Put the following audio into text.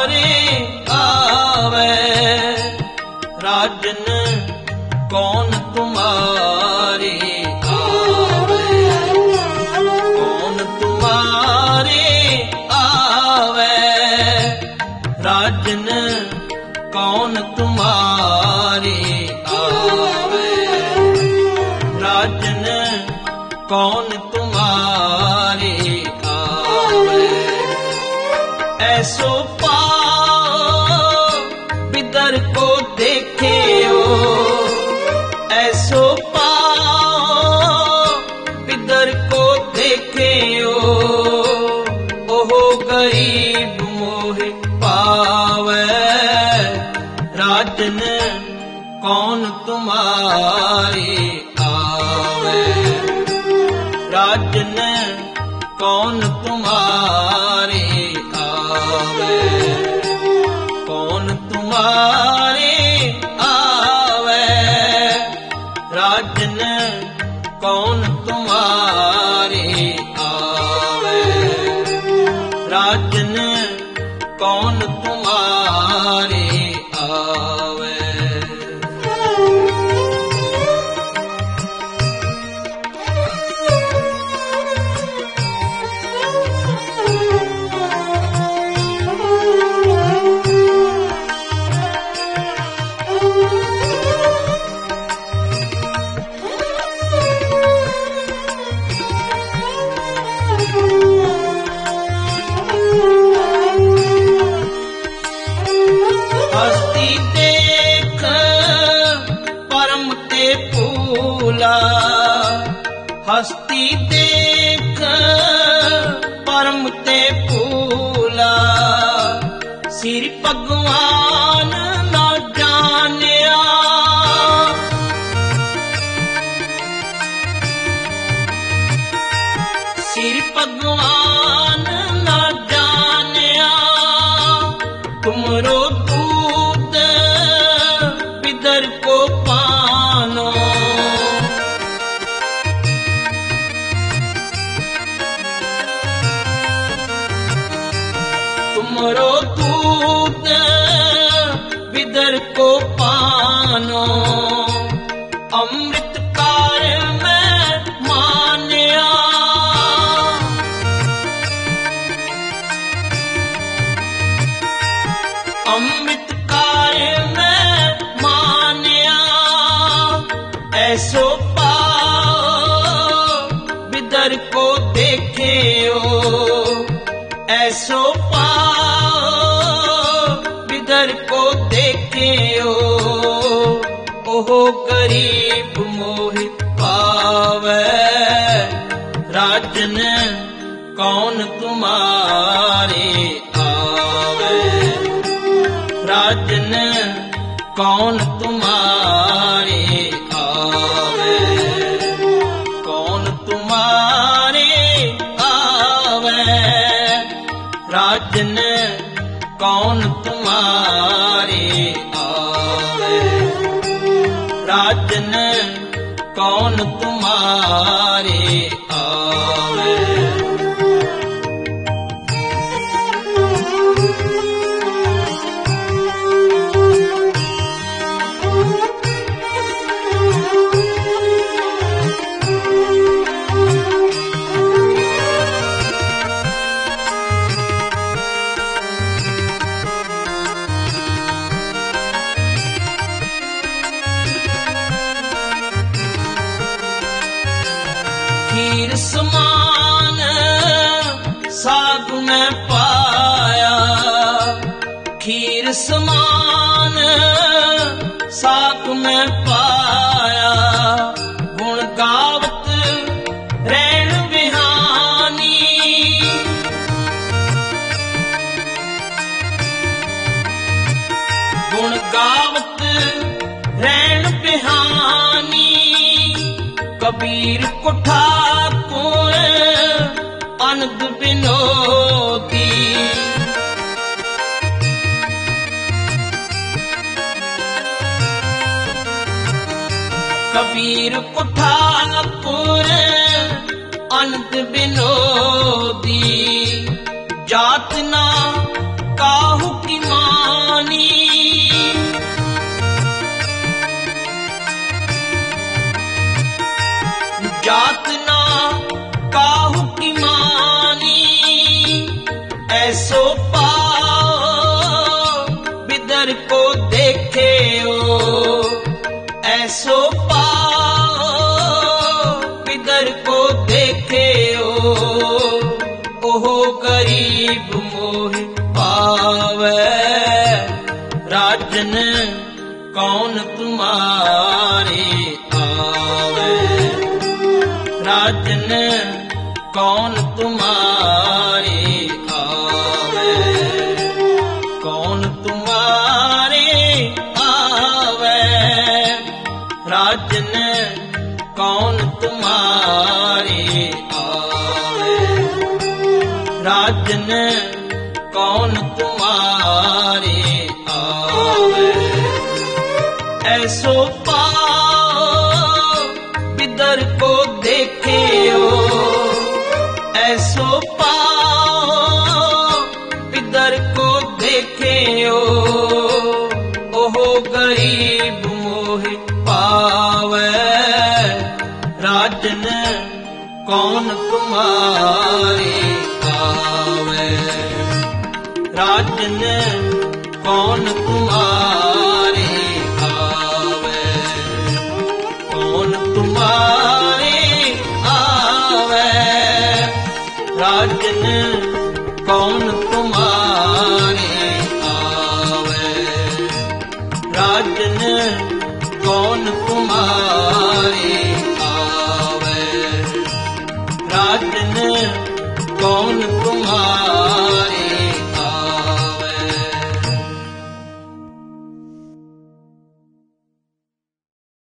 आवे, राजन कौन तुम्हारे आवे, कौन तुम्हारे आवे, राजन कौन तुम्हारे आवे, राजन कौन तुम्हारे आवे। ऐसो पाओ बिदर को देखे हो, ऐसो पाओ बिदर को देखे हो, ओहो गरीब मोहे पावे, राजन कौन तुम्हारे आवे, राजन कौन तुम्हारे आवे, कौन तुम्हारे आवे, राजन कौन तुम्हारे आवे, राजन कौन तुम्हारे आवे। हस्ती देख परम ते फूला, हस्ती देख परम ते फूला, सिर भगवान ना जानिया, सिर भगवान ना जानिया, तुमरो दूत बिदर को पानो, तुमरो दूत बिदर को पानो, अमृत कार्य में मान्या, अमृत कार्य में मान्या, ऐसो पाओ बिदर को देखे हो, ऐसो पाओ बिदर को देखे हो, ओहो गरीब मोहि पावे, राजन कौन तुम्हारे आवे, राजन कौन तुम्हारे आवे, कौन तुम्हारे आवे, राजन कौन तुम्हारे आवे, राजन कौन तुम्हारे आवे। खीर समान साग में पाया, खीर समान साग में पाया, गुण गावत रैण बिहानी, गुण गावत रैण बिहानी, कबीर को ठाकुर अनंद विनोदी, कबीर को ठाकुर अनंत विनोदी, जात ना काहू की आवे, राजन कौन तुम्हारे आवे, राजन कौन तुम्हारे आवे, कौन तुम्हारे आवे, राजन कौन तुम्हारे आवे, राजन कौन तुम्हारे आवे। ऐसो पाओ बिदर को देखे हो, ऐसो पाओ बिदर को देखे हो, ओहो गरीब मोहे पावे, राजन कौन तुम्हारे आवे, राजन कौन तुम्हारे आवे, कौन तुम्हारे आवे, राजन कौन तुम्हारे आवे, राजन कौन तुम्हारे आवे, राजन कौन तुम्हारे